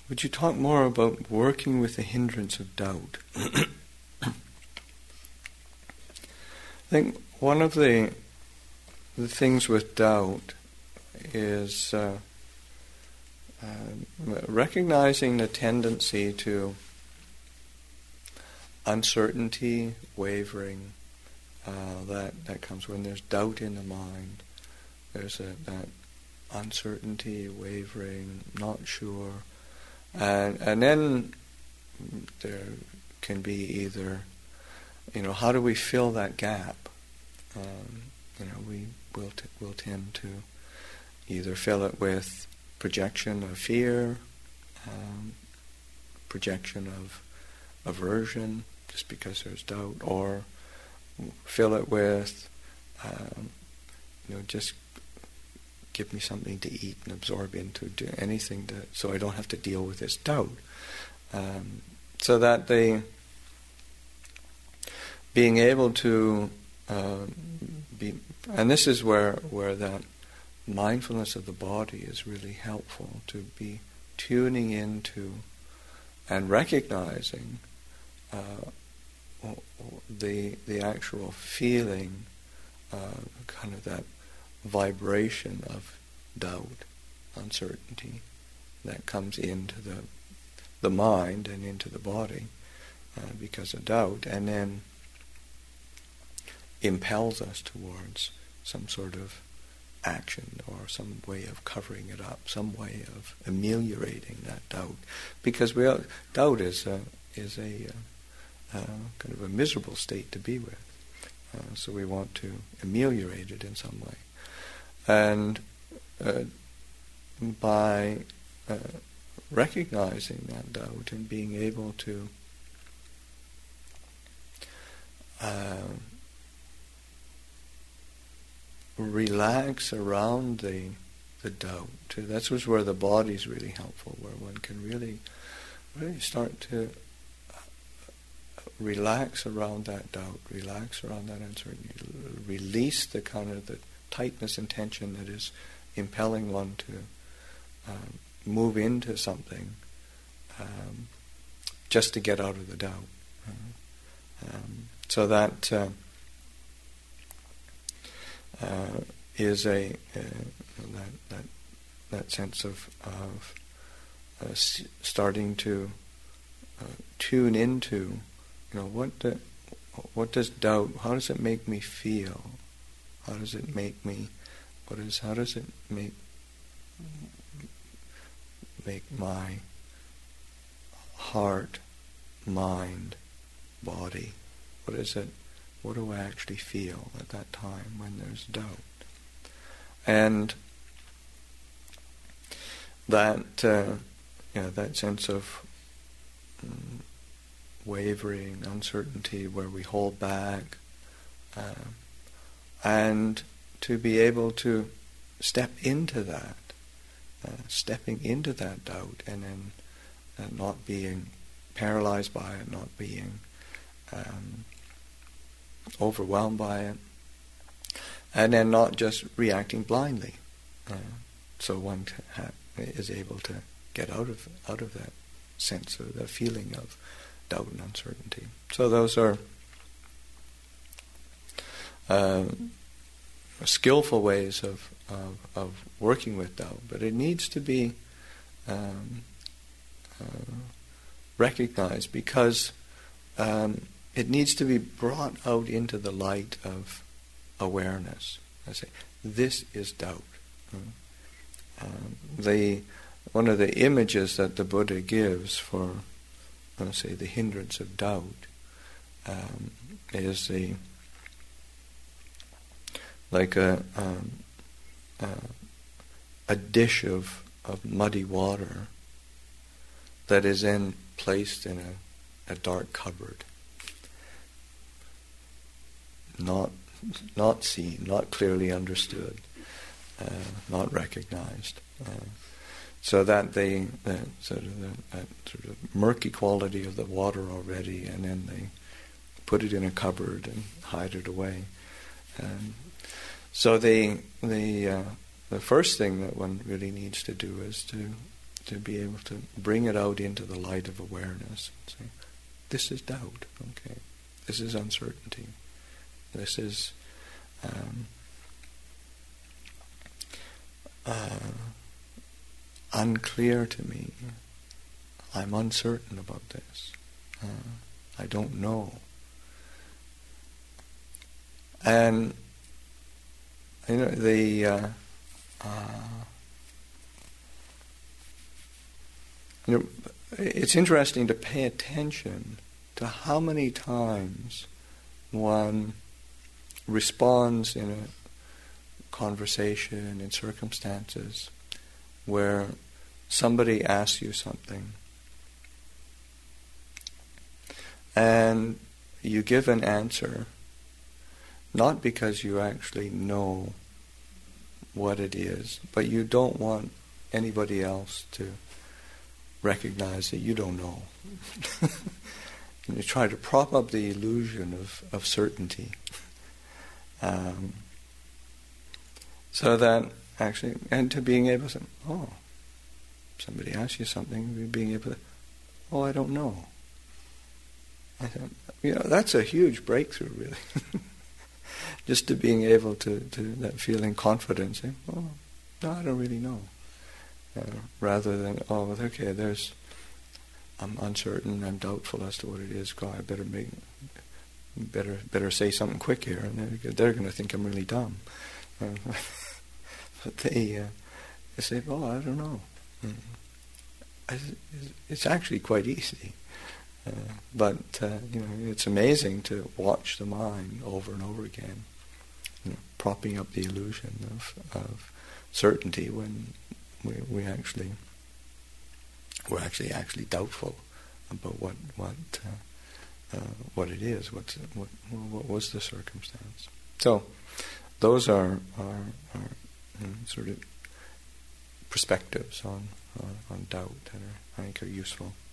would you talk more about working with the hindrance of doubt? I think one of the things with doubt is recognizing the tendency to uncertainty, wavering, that comes when there's doubt in the mind. There's that uncertainty, wavering, not sure. And then there can be either, how do we fill that gap? We will tend to either fill it with projection of fear, projection of aversion, just because there's doubt, or fill it with, just give me something to eat and absorb into, do anything so I don't have to deal with this doubt. So that being able to and this is where that mindfulness of the body is really helpful, to be tuning into and recognizing the actual feeling, kind of that vibration of doubt, uncertainty that comes into the mind and into the body because of doubt, and then impels us towards some sort of action or some way of covering it up, some way of ameliorating that doubt, because doubt is a kind of a miserable state to be with. So we want to ameliorate it in some way. And by recognizing that doubt and being able to relax around the doubt, that's where the body's really helpful, where one can really start to relax around that doubt, relax around that uncertainty, release the kind of the tightness and tension that is impelling one to move into something just to get out of the doubt. So that is that sense of starting to tune into, what does doubt? How does it make me feel? How does it make me? How does it make my heart, mind, body? What is it? What do I actually feel at that time when there's doubt? And that that sense of wavering, uncertainty, where we hold back, and to be able to step into that, stepping into that doubt, and then not being paralyzed by it, not being overwhelmed by it, and then not just reacting blindly. So one is able to get out of that sense of the feeling of doubt and uncertainty. So those are skillful ways of working with doubt, but it needs to be recognized, because it needs to be brought out into the light of awareness. I say, this is doubt. One of the images that the Buddha gives for, let's say, the hindrance of doubt is like a dish of muddy water that is then placed in a dark cupboard, not seen, not clearly understood, not recognized. So that that sort of murky quality of the water already, and then they put it in a cupboard and hide it away. So the first thing that one really needs to do is to be able to bring it out into the light of awareness and say, this is doubt, okay, this is uncertainty, this is unclear to me, I'm uncertain about this, I don't know. And it's interesting to pay attention to how many times one responds in a conversation, in circumstances, where somebody asks you something, and you give an answer, not because you actually know what it is, but you don't want anybody else to recognize that you don't know. And you try to prop up the illusion of certainty. So that actually, and to being able to say, oh, somebody asks you something, being able to, oh, I don't know. I thought, that's a huge breakthrough, really. Just to being able to that feeling confidence, saying, oh, no, I don't really know. Rather than, oh, okay, I'm uncertain, I'm doubtful as to what it is. God, I better say something quick here, and they're going to think I'm really dumb. But they say, oh, I don't know. It's actually quite easy. But it's amazing to watch the mind over and over again, propping up the illusion of certainty when we're actually doubtful about what it is, what was the circumstance. So those are sort of perspectives on doubt that I think are useful.